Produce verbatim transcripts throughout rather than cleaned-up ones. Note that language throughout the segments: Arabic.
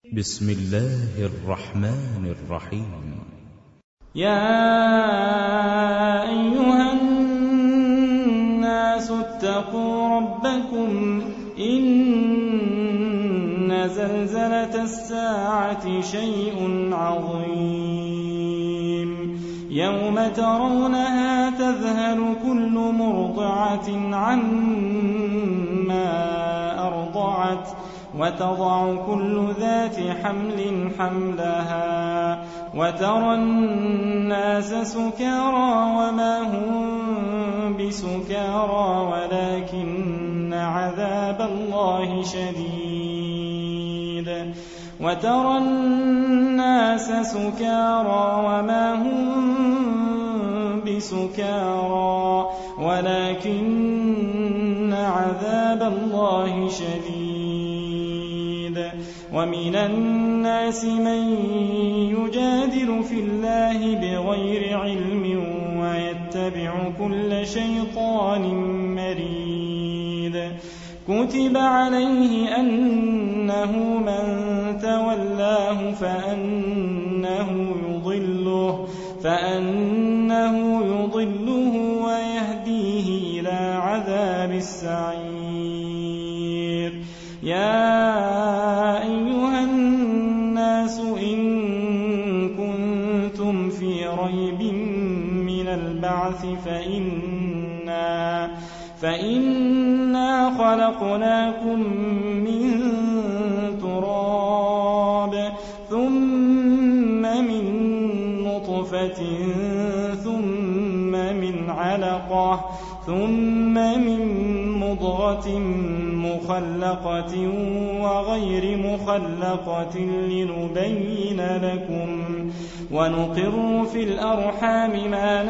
بسم الله الرحمن الرحيم. يا أيها الناس اتقوا ربكم إن زلزلة الساعة شيء عظيم يوم ترونها تذهل كل مرضعة عما أرضعت وتضع كل ذات حمل حملها وترى الناس سكارى وما هم بسكارى ولكن عذاب الله شديد وترى الناس سكارى وما هم بسكارى ولكن عذاب الله شديد ومن الناس من يجادل في الله بغير علم ويتبع كل شيطان مريد كتب عليه أنه من تولاه فأنه يضله فأنه يضله ويهديه إلى عذاب السعير. يا أيها الناس إن كنتم في ريب من البعث فإنا فإنا خلقناكم من تراب ثم من نطفة ثم من علقة ثم من مضغة مخلقة وغير مخلقة لنبين لكم ونقر في الأرحام ما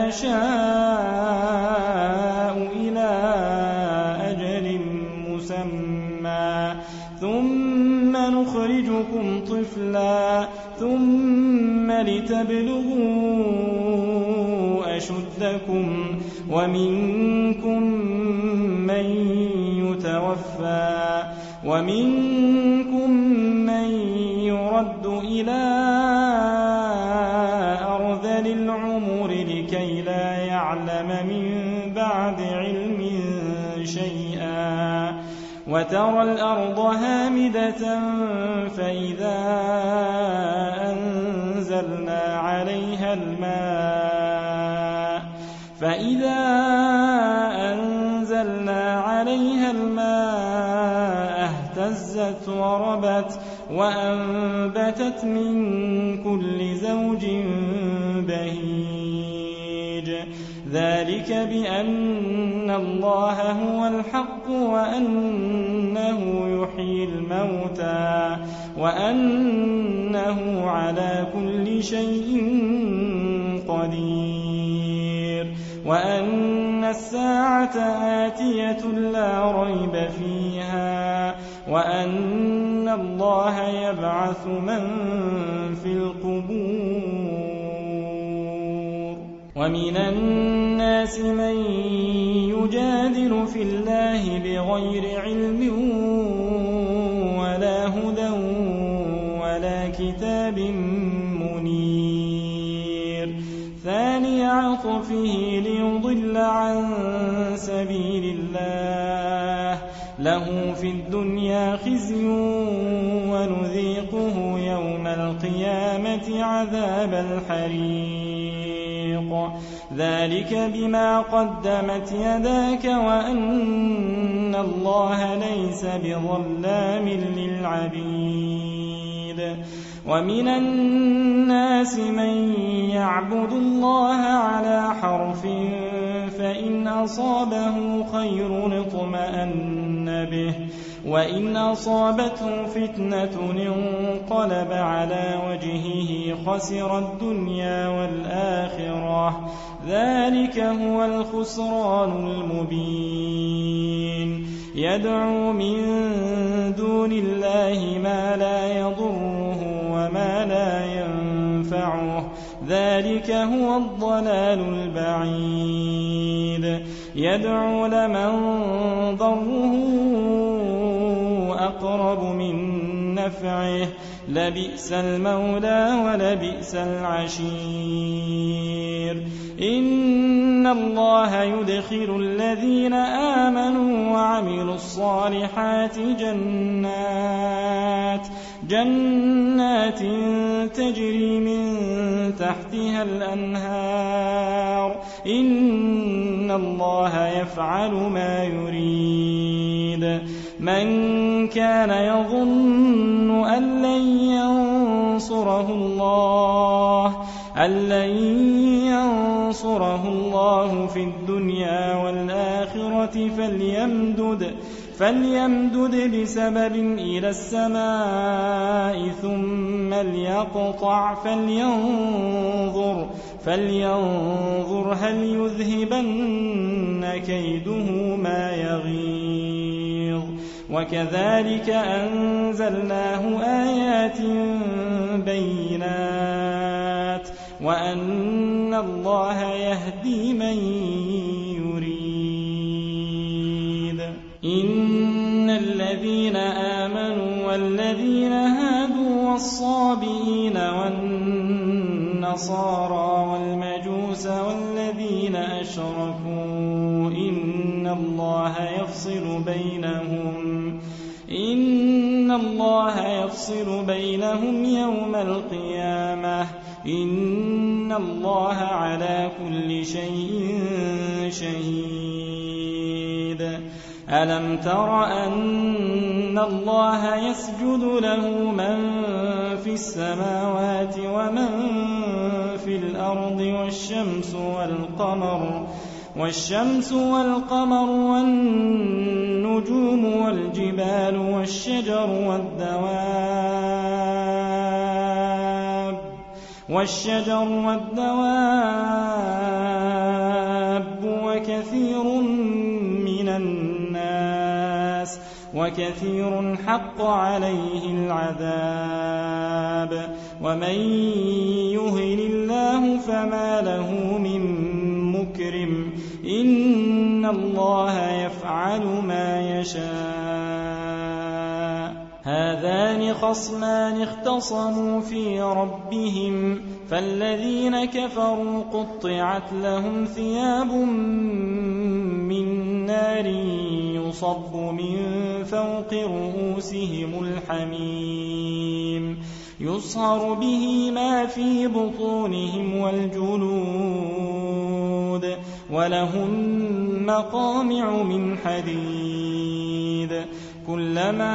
نشاء إلى أجل مسمى ثم نخرجكم طفلا ثم لتبلغوا أشدكم ومنكم من يتوفى ومنكم من يرد إلى أرذل العمر لكي لا يعلم من بعد علم شيئا وترى الأرض هامدة فإذا أنزلنا عليها الماء فإذا أنزلنا عليها الماء اهتزت وربت وأنبتت من كل زوج بهيج ذلك بأن الله هو الحق وأنه يحيي الموتى وأنه على كل شيء قدير وأن الساعة آتية لا ريب فيها وأن الله يبعث من في القبور. ومن الناس من يجادل في الله بغير علم ولا هدى ولا كتاب منير ثاني عطفه ليضل عن سبيل الله له في الدنيا خزي ونذيقه يوم القيامة عذاب الحريق ذلك بما قدمت يداك وأن الله ليس بظلام للعبيد. ومن الناس من يعبد الله على حرف فإن أصابه خير اطمأن به وإن أصابته فتنة انقلب على وجهه خسر الدنيا والآخرة ذلك هو الخسران المبين. يدعو من دون الله ما لا يضره وما لا ينفعه ذلك هو الضلال البعيد. يدعو لمن ضره أقرب من نفعه لبئس المولى ولبئس العشير إن الله يدخل الذين آمنوا وعملوا الصالحات جنات جنات تجري من تحتها الأنهار إن الله يفعل ما يريد من كان يظن أن لن ينصره الله أن لن ينصره الله في الدنيا والآخرة فليمدد فليمدد بسبب إلى السماء ثم ليقطع فلينظر فلينظر هل يذهبن كيده ما يغيظ وكذلك أنزلناه آيات بينات وأن الله يهدي من يريد إن الذين آمنوا والذين هادوا والصابئين والنصارى والمجوس والذين أشركوا إن الله يفصل بينهم إن الله يفصل بينهم يوم القيامة إن الله على كل شيء شهيد ألم تر أن الله يسجد له من في السماوات ومن في الأرض والشمس والقمر والشمس والقمر والنجوم والجبال والشجر والدواب والشجر والدواب وكثير من الناس وكثير حق عليه العذاب ومن يهن الله فما له من مكرم إن الله يفعل ما يشاء هذان خصمان اختصموا في ربهم فالذين كفروا قطعت لهم ثياب من نار يصب من فوق رؤوسهم الحميم يصهر به ما في بطونهم والجلود ولهم مقامع من حديد كلما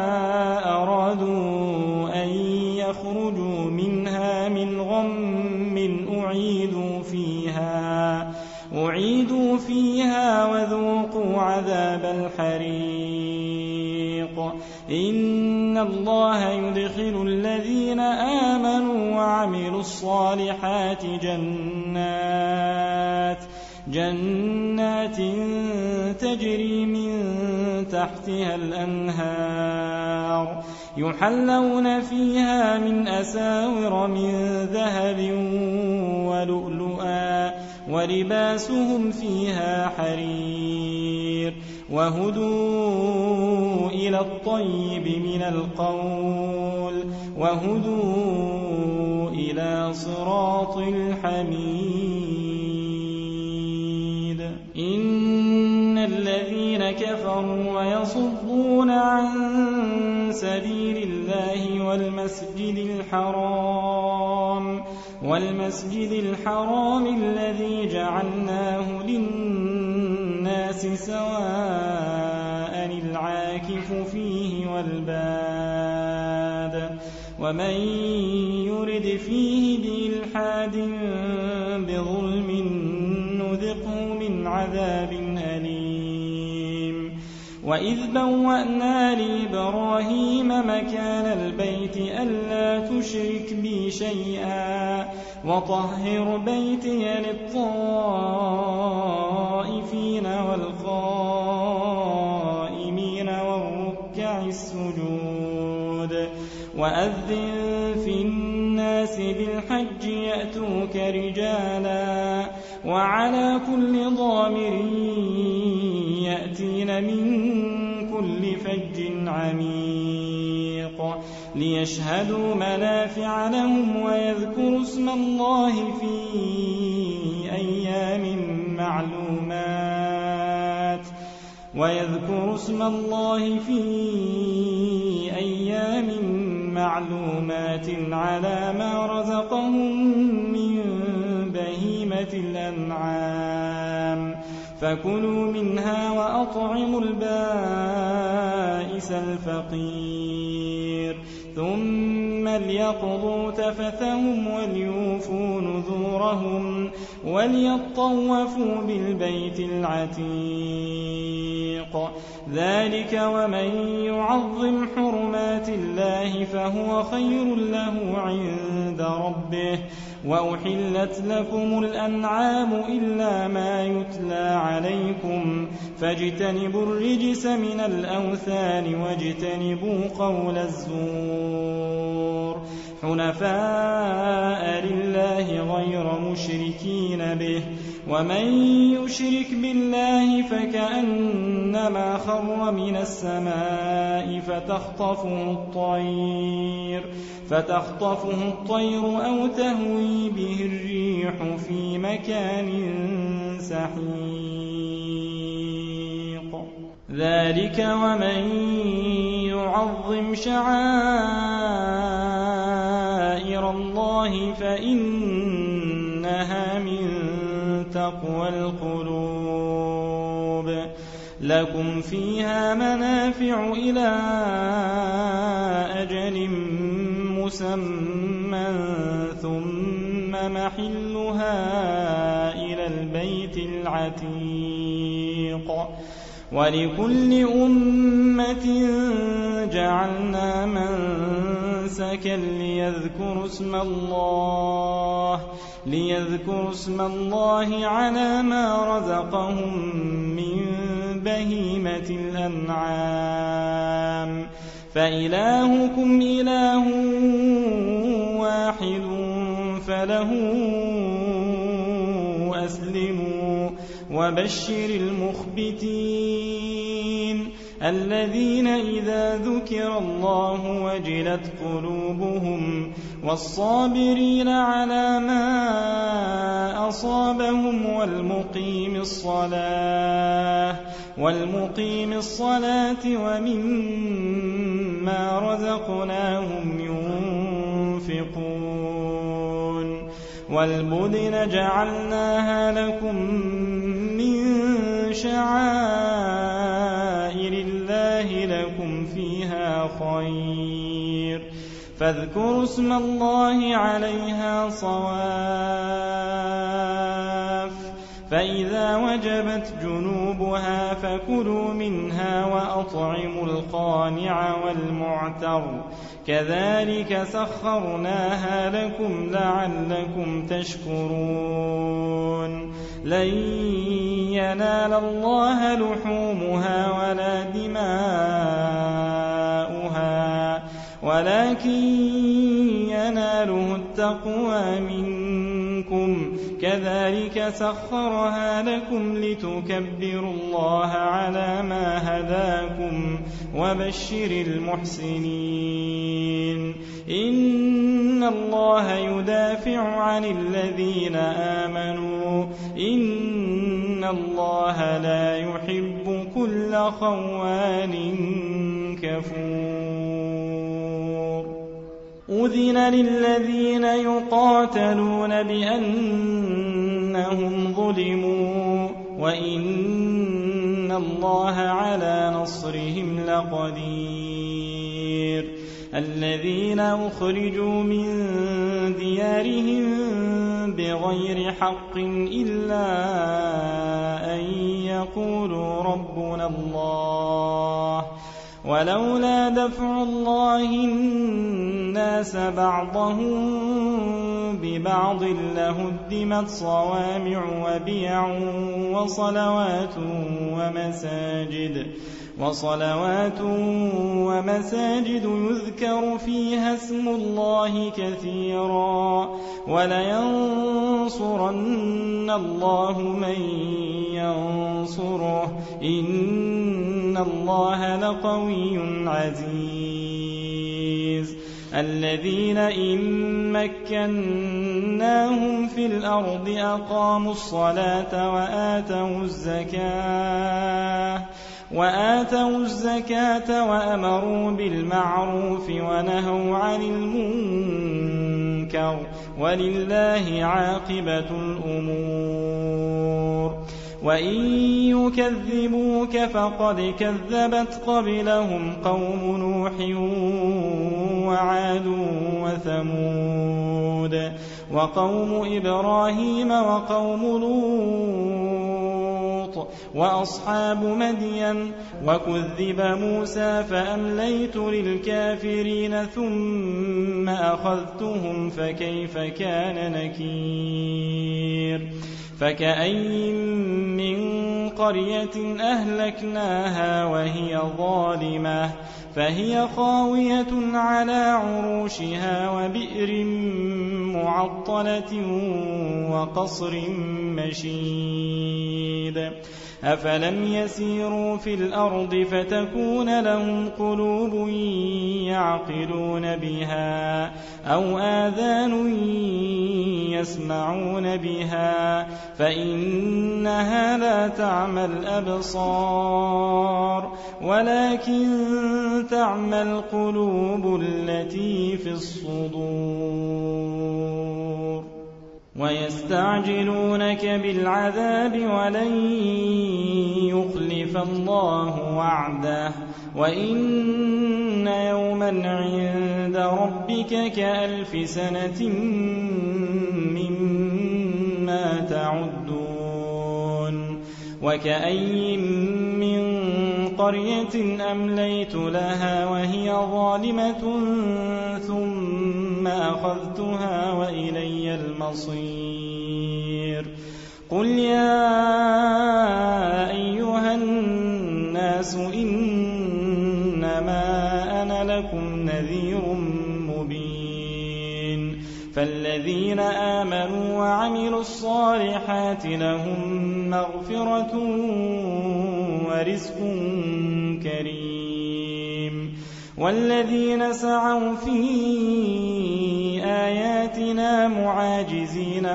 أرادوا أن يخرجوا منها من غم أعيدوا فيها أعيدوا فيها وذوقوا عذاب الحريق إن الله يدخل الذين آمنوا وعملوا الصالحات جنات جنات تجري من تحتها الأنهار يحلون فيها من أساور من ذهب ولؤلؤا ولباسهم فيها حرير وهدوا إلى الطيب من القول وهدوا إلى صراط الحميد إن الذين كفروا ويصدون عن سبيل الله والمسجد الحرام والمسجد الحرام الذي جعلناه للناس سواء العاكف فيه والباد ومن يرد فيه بإلحاد بظلم نذقه من عذاب أليم وإذ بوأنا لإبراهيم مكان البيت ألا تشرك بي شيئا وطهر بيتي للطائفين والقائمين والركع السجود وأذن في الناس بالحج يأتوك رجالا وعلى كل ضامر يأتين من كل فج عميق ليشهدوا منافع لهم ويذكروا اسم الله في أيام معلومات ويذكروا اسم الله في أيام معلومات على ما رزقهم من بهيمة الأنعام فكلوا منها وأطعموا البائس الفقير ثم ليقضوا تفثهم وليوفوا نذورهم وليطوفوا بالبيت العتيق ذلك ومن يعظم حرمات الله فهو خير له عند ربه وأحلت لكم الأنعام إلا ما يتلى عليكم فاجتنبوا الرجس من الأوثان واجتنبوا قول الزور حنفاء لله غير مشركين به ومن يشرك بالله فكأنما خر من السماء فتخطفه الطير فتخطفه الطير أو تهوي به الريح في مكان سحيق ذلك ومن يعظم شعائر الله فإنها من تقوى القلوب لكم فيها منافع إلى أجل مسمى ثم محلها إلى البيت العتيق ولكل أمة جعلنا منسكا ليذكروا اسم الله ليذكروا اسم الله على ما رزقهم من بهيمة الأنعام فإلهكم إله واحد فله أسلموا وبشر المخبتين الذين إذا ذكر الله وجلت قلوبهم والصابرين على ما أصابهم والمقيم الصلاة والمقيم الصلاة ومما رزقناهم ينفقون والبدن جعلناها لكم من شعائر الله لكم فيها خير فاذكروا اسم الله عليها صواف فإذا وجبت جنوبها فكلوا منها وأطعموا القانع والمعتر كذلك سخرناها لكم لعلكم تشكرون لن ينال الله لحومها ولا دماؤها ولكن يناله التقوى منكم كذلك سخرها لكم لتكبروا الله على ما هداكم وبشر المحسنين إن الله يدافع عن الذين آمنوا إن الله لا يحب كل خوان كفور أذن للذين يقاتلون بأنهم ظلموا وإن الله على نصرهم لقدير الذين أخرجوا من ديارهم بغير حق إلا أن يقولوا ربنا الله ولولا دفع الله الناس بعضهم ببعض لهدمت صوامع وبيع وصلوات ومساجد وصلوات ومساجد يذكر فيها اسم الله كثيرا ولينصرن الله من ينصره إن الله لقوي عزيز الذين إن مكناهم في الأرض أقاموا الصلاة وآتوا الزكاة وآتوا الزكاة وأمروا بالمعروف ونهوا عن المنكر ولله عاقبة الأمور وإن يكذبوك فقد كذبت قبلهم قوم نوح وعاد وثمود وقوم إبراهيم وقوم لوط وأصحاب مدين وكذب موسى فأمليت للكافرين ثم أخذتهم فكيف كان نكير فكأي من قرية أهلكناها وهي ظالمة فهي خاوية على عروشها وبئر معطلة وقصر مشيد أفلم يسيروا في الأرض فتكون لهم قلوب يعقلون بها أو آذان يسمعون بها فإنها لا تعمى الأبصار ولكن تعمى القلوب التي في الصدور ويستعجلونك بالعذاب ولن يخلف الله وعده وإن يوما عند ربك كألف سنة مما تعدون وكأي من قرية أمليت لها وهي ظالمة ثم أخذتها وإلي المصير قل يا أيها الناس إنما أنا لكم نذير مبين فالذين آمنوا وعملوا الصالحات لهم مغفرة ورزق كريم والذين سعوا في آياتنا معاجزين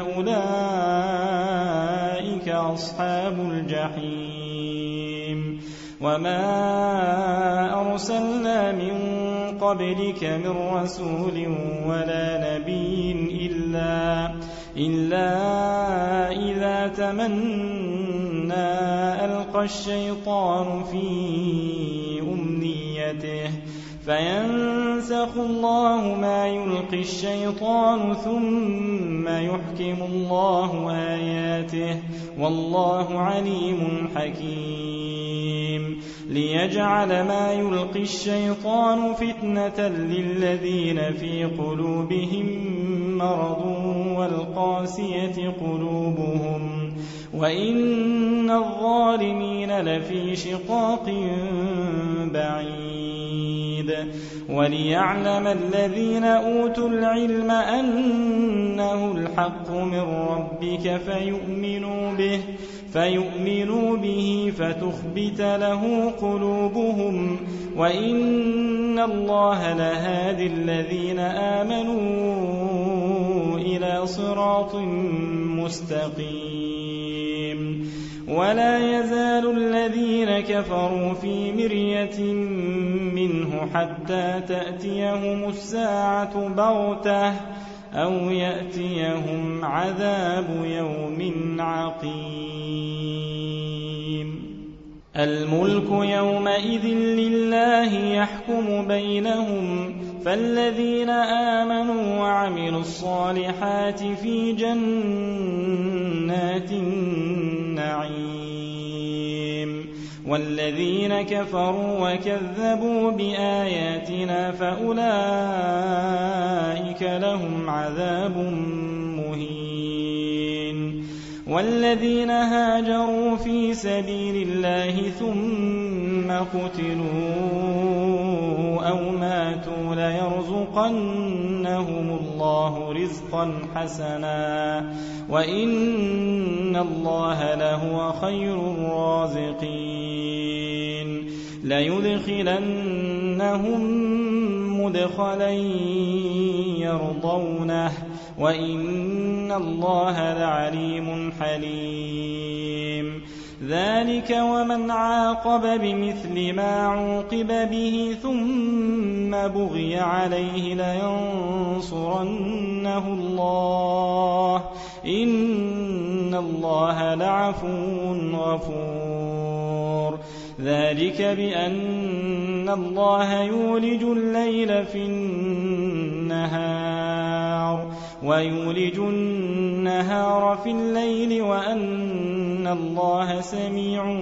أولئك أصحاب الجحيم وما أرسلنا من قبلك من رسول ولا نبي إلا, إلا إذا تمنى ألقى الشيطان في أمنيته فينسخ الله ما يلقي الشيطان ثم يحكم الله آياته والله عليم حكيم ليجعل ما يلقي الشيطان فتنة للذين في قلوبهم مرض والقاسية قلوبهم وإن الظالمين لفي شقاق بعيد وليعلم الذين أوتوا العلم أنه الحق من ربك فيؤمنوا به فيؤمنوا به فتخبت له قلوبهم وإن الله لهادي الذين آمنوا إلى صراط مستقيم ولا يزال الذين كفروا في مرية منه حتى تأتيهم الساعة بغتة أو يأتيهم عذاب يوم عقيم الملك يومئذ لله يحكم بينهم فالذين آمنوا وعملوا الصالحات في جنات النعيم والذين كفروا وكذبوا بآياتنا فأولئك لهم عذاب مهين والذين هاجروا في سبيل الله ثم قتلوا أو ماتوا ليرزقنهم الله رزقا حسنا وإن الله لهو خير الرازقين ليدخلنهم مدخلا يرضونه وإن الله لعليم حليم ذلك ومن عاقب بمثل ما عوقب به ثم بغي عليه لينصرنه الله إن الله لعفو غفور ذلك بأن الله يولج الليل في النهار ويولج النهار في الليل وأن الله سميع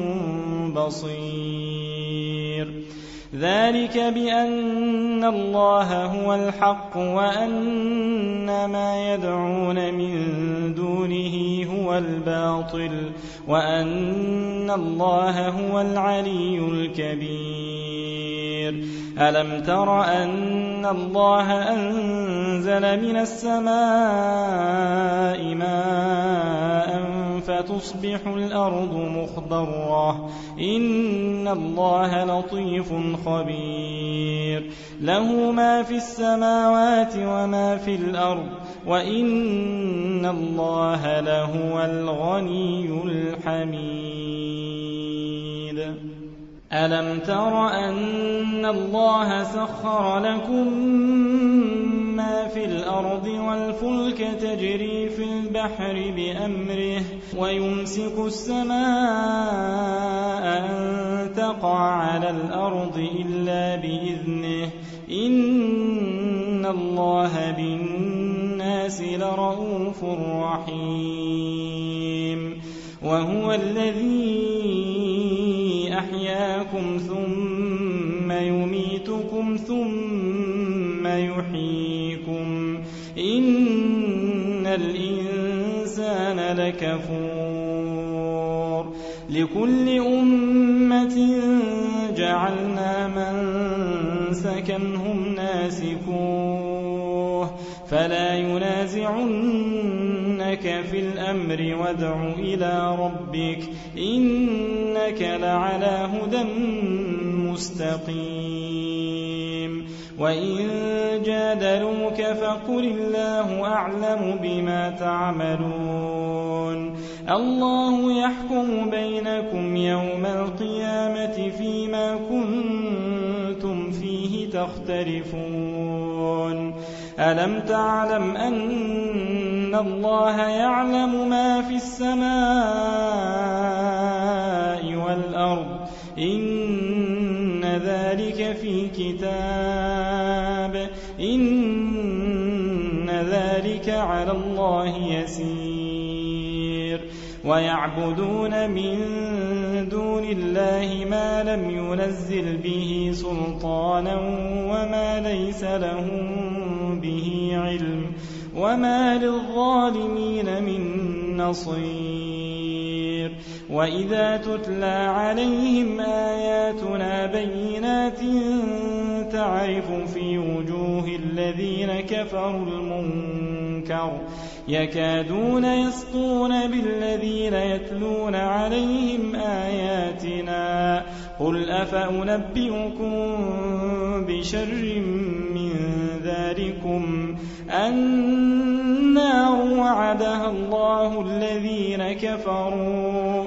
بصير ذلك بأن الله هو الحق وأن ما يدعون من دونه هو الباطل وأن الله هو العلي الكبير ألم تر أن الله أنزل من السماء ماء فتصبح الأرض مخضرة إن الله لطيف خبير له ما في السماوات وما في الأرض وإن الله لهو الغني الحميد ألم تر أن الله سخر لكم ما في الأرض والفلك تجري في البحر بأمره ويمسك السماء أن تقع على الأرض إلا بإذنه إن الله بالناس لرءوف رحيم وهو الذي أحياكم ثم يميتكم ثم يحييكم إن الإنسان لكفور لكل أمة جعلنا منسكا هم ناسكوه فلا ينازعنك في الأمر وادع إلى ربك إنك لعلى هدى مستقيم وإن جادلوك فقل الله أعلم بما تعملون الله يحكم بينكم يوم القيامة فيما كنتم فيه تختلفون ألم تعلم أن الله يعلم ما في السماء والأرض إن ذلك في كتاب إن ذلك على الله يسير ويعبدون من دون الله ما لم ينزل به سلطانا وما ليس لهم به علم وما للظالمين من نصير وإذا تتلى عليهم آياتنا بينات تعرف في وجوه الذين كفروا المنكر يكادون يسطون بالذين يتلون عليهم آياتنا قل أفأنبئكم بشر من ذلكم النار وعدها الله الذين كفروا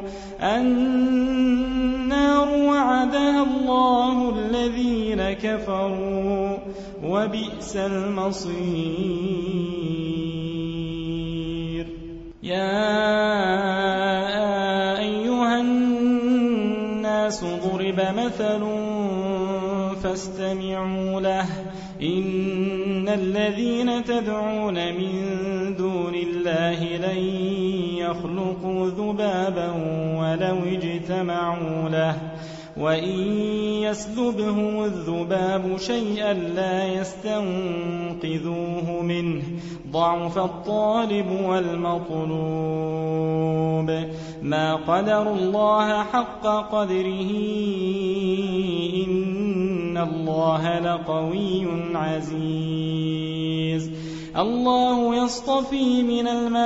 النار وعدها الله الذين كفروا وبئس المصير يا أيها الناس ضرب مثل فاستمعوا له إن الذين تدعون من دون الله لن يخلقوا ذبابا ولو اجتمعوا له وإن يسلبهم الذباب شيئا لا يستنقذوه منه ضعف الطالب والمطلوب ما قدروا الله حق قدره إن الله لقوي عزيز الله يصطفي من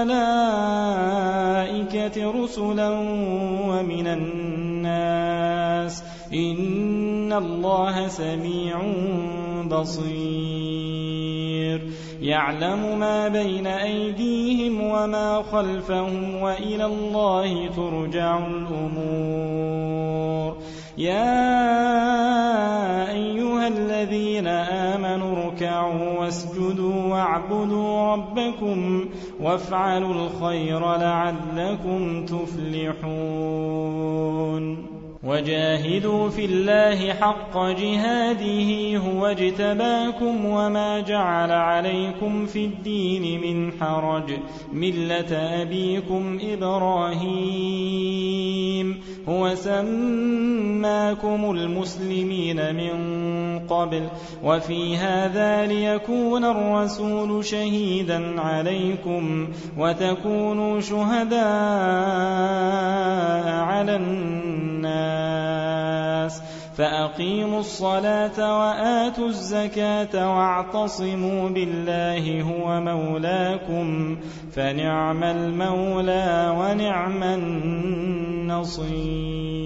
الملائكة رسلا ومن الناس إن الله سميع بصير يعلم ما بين أيديهم وما خلفهم وإلى الله ترجع الأمور يا أيها الذين آمنوا اركعوا واسجدوا واعبدوا ربكم وافعلوا الخير لعلكم تفلحون وجاهدوا في الله حق جهاده هو اجتباكم وما جعل عليكم في الدين من حرج ملة أبيكم إبراهيم هو سماكم المسلمين من قبل وفي هذا ليكون الرسول شهيدا عليكم وتكونوا شهداء على الناس فأقيموا الصلاة وآتوا الزكاة واعتصموا بالله هو مولاكم فنعم المولى ونعم النصير